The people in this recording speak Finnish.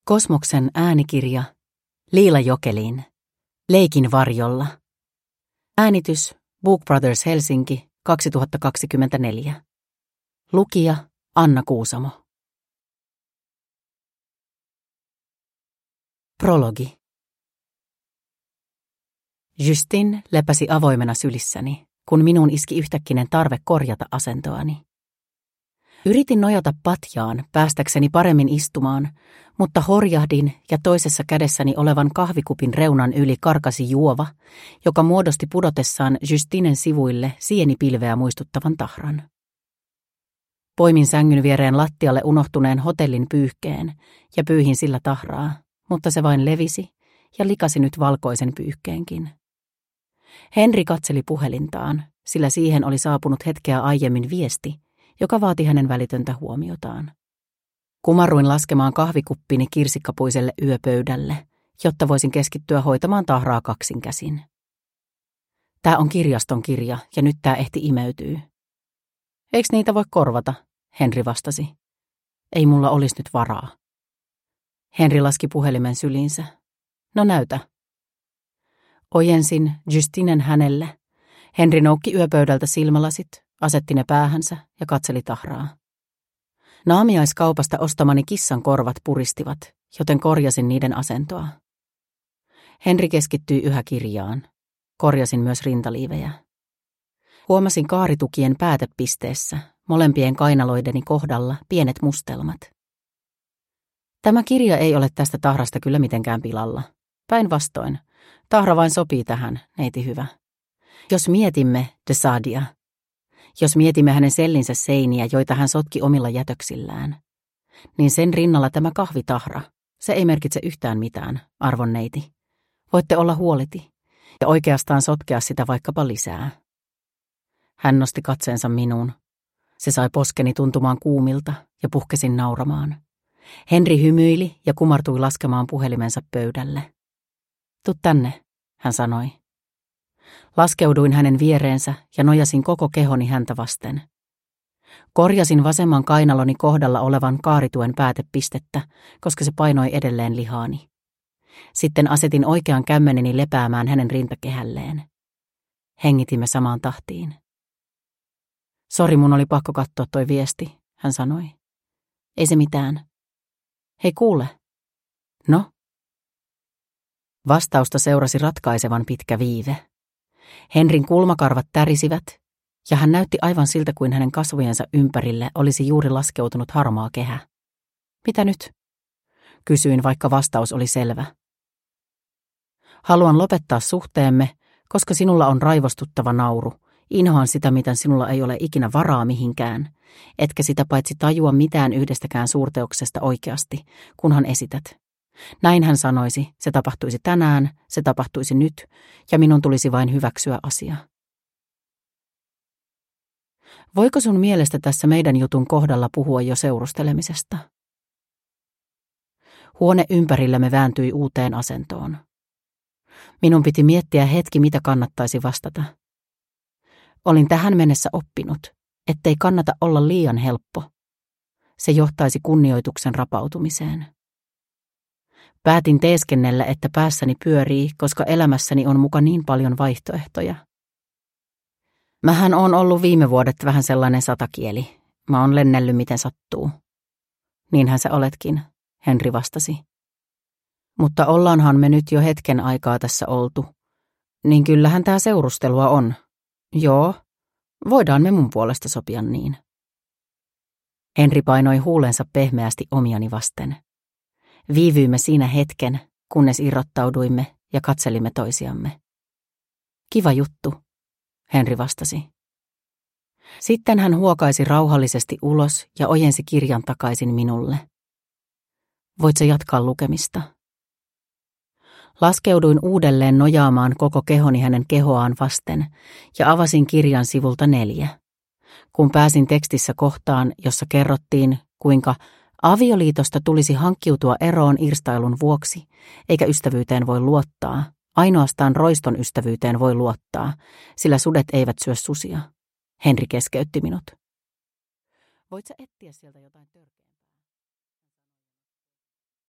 Kosmoksen äänikirja Liila Jokelin Leikin varjolla. Äänitys Book Brothers Helsinki 2024. Lukija Anna Kuusamo. Prologi. Justine lepäsi avoimena sylissäni, kun minuun iski yhtäkkinen tarve korjata asentoani. Yritin nojata patjaan päästäkseni paremmin istumaan, mutta horjahdin ja toisessa kädessäni olevan kahvikupin reunan yli karkasi juova, joka muodosti pudotessaan Justinen sivuille sienipilveä muistuttavan tahran. Poimin sängyn viereen lattialle unohtuneen hotellin pyyhkeen ja pyyhin sillä tahraa, mutta se vain levisi ja likasi nyt valkoisen pyyhkeenkin. Henri katseli puhelintaan, sillä siihen oli saapunut hetkeä aiemmin viesti, joka vaati hänen välitöntä huomiotaan. Kumarruin laskemaan kahvikuppini kirsikkapuiselle yöpöydälle, jotta voisin keskittyä hoitamaan tahraa kaksin käsin. Tää on kirjaston kirja ja nyt tää ehti imeytyy. Eiks niitä voi korvata, Henri vastasi. Ei mulla olis nyt varaa. Henri laski puhelimen syliinsä. No näytä. Ojensin Justinen hänelle. Henri noukki yöpöydältä silmälasit, asetti ne päähänsä ja katseli tahraa. Naamiaiskaupasta ostamani kissan korvat puristivat, joten korjasin niiden asentoa. Henri keskittyi yhä kirjaan. Korjasin myös rintaliivejä. Huomasin kaaritukien päätepisteessä, molempien kainaloideni kohdalla, pienet mustelmat. Tämä kirja ei ole tästä tahrasta kyllä mitenkään pilalla. Päinvastoin, tahra vain sopii tähän, neiti hyvä. Jos mietimme de Sadia, jos mietimme hänen sellinsä seiniä, joita hän sotki omilla jätöksillään, niin sen rinnalla tämä kahvitahra, se ei merkitse yhtään mitään, arvon neiti. Voitte olla huoleti ja oikeastaan sotkea sitä vaikkapa lisää. Hän nosti katseensa minuun. Se sai poskeni tuntumaan kuumilta ja puhkesin nauramaan. Henri hymyili ja kumartui laskemaan puhelimensa pöydälle. Tuu tänne, hän sanoi. Laskeuduin hänen viereensä ja nojasin koko kehoni häntä vasten. Korjasin vasemman kainaloni kohdalla olevan kaarituen päätepistettä, koska se painoi edelleen lihaani. Sitten asetin oikean kämmeneni lepäämään hänen rintakehälleen. Hengitimme samaan tahtiin. Sori, mun oli pakko katsoa toi viesti, hän sanoi. Ei se mitään. Hei kuule. No? Vastausta seurasi ratkaisevan pitkä viive. Henrin kulmakarvat tärisivät, ja hän näytti aivan siltä kuin hänen kasvojensa ympärille olisi juuri laskeutunut harmaa kehä. Mitä nyt? Kysyin, vaikka vastaus oli selvä. Haluan lopettaa suhteemme, koska sinulla on raivostuttava nauru. Inhoan sitä, miten sinulla ei ole ikinä varaa mihinkään, etkä sitä paitsi tajua mitään yhdestäkään suurteoksesta oikeasti, kunhan esität. Näin hän sanoisi, se tapahtuisi tänään, se tapahtuisi nyt, ja minun tulisi vain hyväksyä asia. Voiko sun mielestä tässä meidän jutun kohdalla puhua jo seurustelemisesta? Huone ympärillämme vääntyi uuteen asentoon. Minun piti miettiä hetki, mitä kannattaisi vastata. Olin tähän mennessä oppinut, ettei kannata olla liian helppo. Se johtaisi kunnioituksen rapautumiseen. Päätin teeskennellä, että päässäni pyörii, koska elämässäni on muka niin paljon vaihtoehtoja. Mähän on ollut viime vuodet vähän sellainen satakieli. Mä oon lennellyt miten sattuu. Niinhän sä oletkin, Henri vastasi. Mutta ollaanhan me nyt jo hetken aikaa tässä oltu. Niin kyllähän tää seurustelua on. Joo, voidaan me mun puolesta sopia niin. Henri painoi huulensa pehmeästi omiani vasten. Viivyimme siinä hetken, kunnes irrottauduimme ja katselimme toisiamme. Kiva juttu, Henri vastasi. Sitten hän huokaisi rauhallisesti ulos ja ojensi kirjan takaisin minulle. Voit sä jatkaa lukemista? Laskeuduin uudelleen nojaamaan koko kehoni hänen kehoaan vasten ja avasin kirjan sivulta 4. Kun pääsin tekstissä kohtaan, jossa kerrottiin, kuinka avioliitosta tulisi hankkiutua eroon irstailun vuoksi, eikä ystävyyteen voi luottaa, ainoastaan roiston ystävyyteen voi luottaa, sillä sudet eivät syö susia. Henri keskeytti minut. Voit sä etsiä sieltä jotain törkeää?